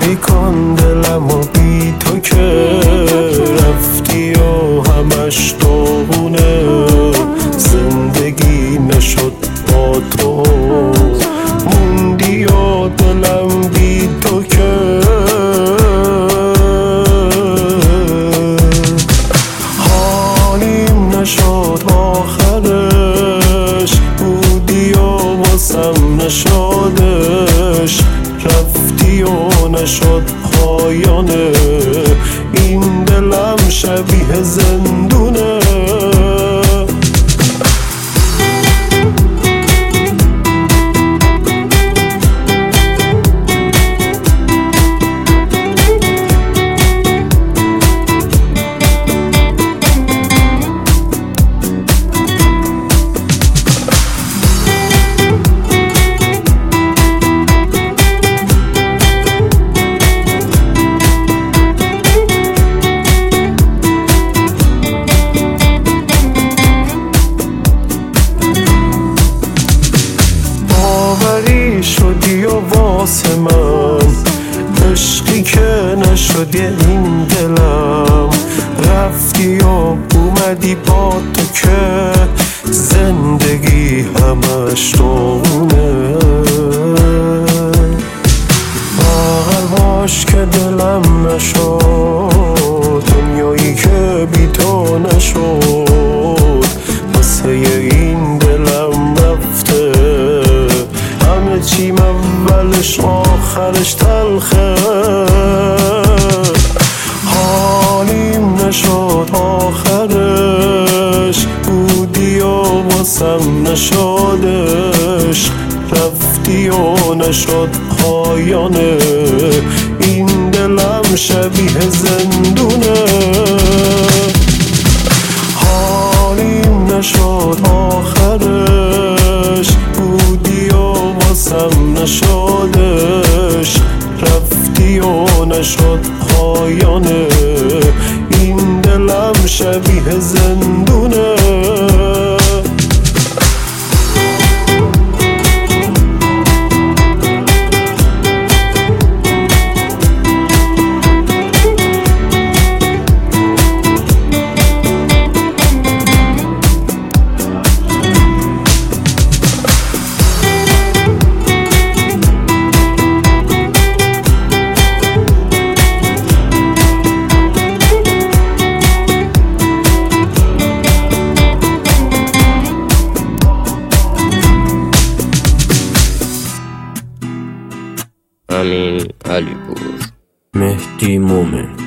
خالی کن دلمو بی تو که رفتی و همش داغونه، زندگی نشد با تو، موندی و دلم بی تو که حالیم نشد آخرش، بودی و واسم نشدش، رفتی و نشد پایانه، این دلم شبیه زندونه. شدی و واسه من عشقی که نشدی این دلم، رفتی و اومدی با تو که زندگی همش دونه. باور باش که دلم نشد دنیایی که بی تو نشد، واسه این دلم رفته همه چیم، اولش آخرش تلخه، حالیم نشد آخرش، بودی و واسم نشدش، رفتی و نشد پایانه، این دلم شبیه زندونه. حالیم نشد آخرش، بودی و واسم نشدش، رفتی و نشد پایانه، این دلم شبیه زندونه. امین علی پور، مهدی مومن.